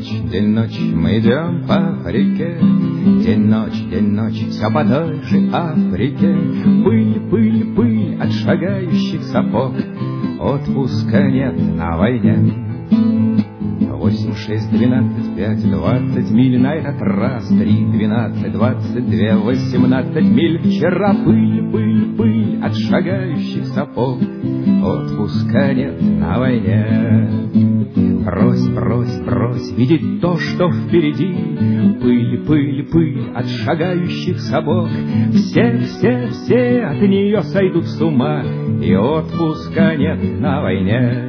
ночь, мы идем по реке. День, ночь, все по той же Африке. Пыль, пыль, пыль от шагающих сапог. Отпуска нет на войне. 8, 6, 12, 5, 20 миль на этот раз. 3, 12, 22, 18 миль. Вчера пыль, пыль, пыль от шагающих сапог. Отпуска нет на войне. Брось, брось, брось, видеть то, что впереди. Пыль, пыль, пыль от шагающих сапог. Все, все, все от нее сойдут с ума, и отпуска нет на войне.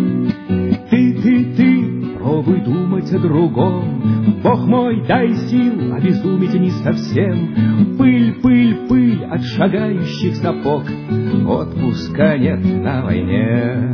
Ты, пробуй думать о другом. Бог мой, дай сил, обезумить не совсем. Пыль, пыль, пыль от шагающих сапог. Отпуска нет на войне.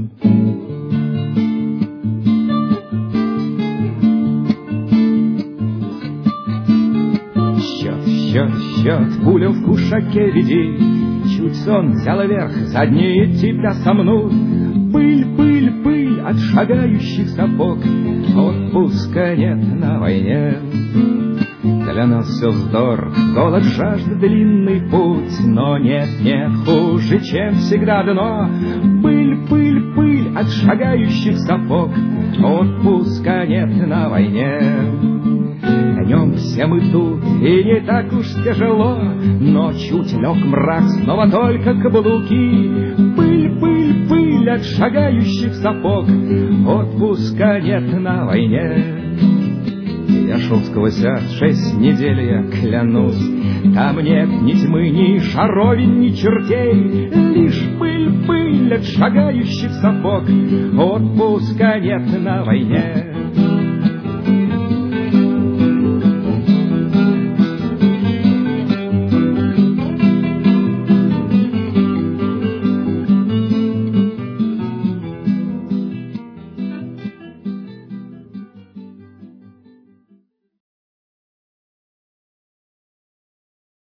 Счет, пуля в кушаке веди. Чуть сон взял вверх, задние тебя сомнут. Пыль, пыль, пыль от шагающих сапог. Отпуска нет на войне. Для нас все вздор, голод, жажда, длинный путь. Но нет, нет, хуже, чем всегда дно. Пыль, пыль, пыль от шагающих сапог. Отпуска нет на войне. Днем все мы тут, и не так уж тяжело, но чуть лег мрак, снова только каблуки. Пыль, пыль, пыль от шагающих сапог. Отпуска нет на войне. Я шел сквозь ад 6 недель, я клянусь. Там нет ни тьмы, ни шаровин, ни чертей. Лишь пыль, пыль от шагающих сапог. Отпуска нет на войне.